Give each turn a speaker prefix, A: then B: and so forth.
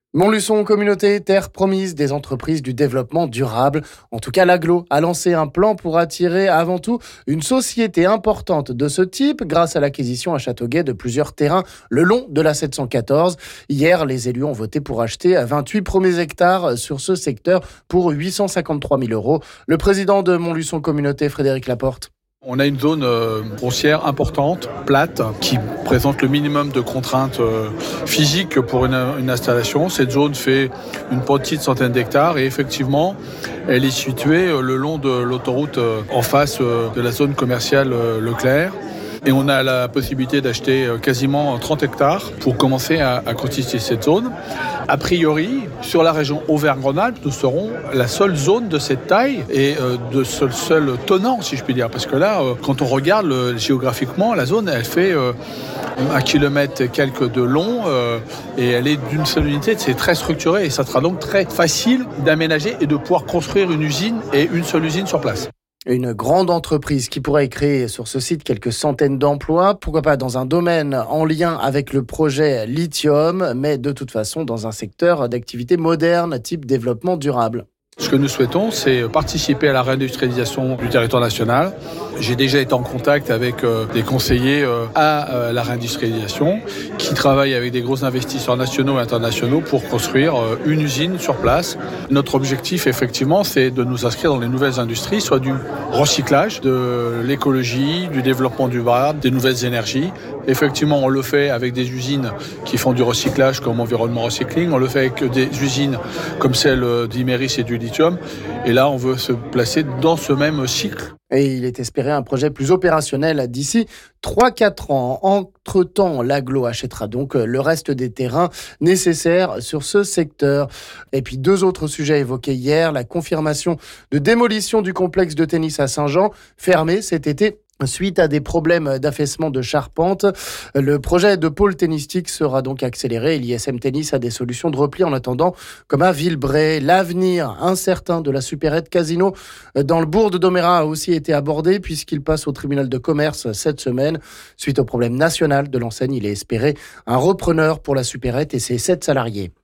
A: Montluçon Communauté, terre promise des entreprises du développement durable. En tout cas, l'Agglo a lancé un plan pour attirer avant tout une société importante de ce type grâce à l'acquisition à Châteauguay de plusieurs terrains le long de la 714. Hier, les élus ont voté pour acheter 28 premiers hectares sur ce secteur pour 853 000 euros. Le président de Montluçon Communauté, Frédéric Laporte.
B: On a une zone foncière importante, plate, qui présente le minimum de contraintes physiques pour une installation. Cette zone fait une petite centaine d'hectares et effectivement, elle est située le long de l'autoroute en face de la zone commerciale Leclerc. Et on a la possibilité d'acheter quasiment 30 hectares pour commencer à constituer cette zone. A priori, sur la région Auvergne-Rhône-Alpes, nous serons la seule zone de cette taille et de ce seul tenant, si je puis dire. Parce que là, quand on regarde géographiquement, la zone, elle fait 1 kilomètre et quelques de long et elle est d'une seule unité. C'est très structuré et ça sera donc très facile d'aménager et de pouvoir construire une usine et une seule usine sur place.
A: Une grande entreprise qui pourrait créer sur ce site quelques centaines d'emplois, pourquoi pas dans un domaine en lien avec le projet lithium, mais de toute façon dans un secteur d'activité moderne type développement durable.
B: Ce que nous souhaitons, c'est participer à la réindustrialisation du territoire national. J'ai déjà été en contact avec des conseillers à la réindustrialisation qui travaillent avec des gros investisseurs nationaux et internationaux pour construire une usine sur place. Notre objectif, effectivement, c'est de nous inscrire dans les nouvelles industries, soit du recyclage, de l'écologie, du développement durable, des nouvelles énergies. Effectivement, on le fait avec des usines qui font du recyclage comme Environnement Recycling. On le fait avec des usines comme celle d'Imerys et du lithium. Et là, on veut se placer dans ce même cycle.
A: Et il est espéré un projet plus opérationnel d'ici 3-4 ans. Entre-temps, l'Agglo achètera donc le reste des terrains nécessaires sur ce secteur. Et puis 2 autres sujets évoqués hier, la confirmation de démolition du complexe de tennis à Saint-Jean, fermé cet été. Suite à des problèmes d'affaissement de charpente, le projet de pôle tennistique sera donc accéléré. L'ISM Tennis a des solutions de repli en attendant, comme à Villebray. L'avenir incertain de la supérette Casino dans le bourg de Domérat a aussi été abordé puisqu'il passe au tribunal de commerce cette semaine. Suite au problème national de l'enseigne, il est espéré un repreneur pour la supérette et ses 7 salariés.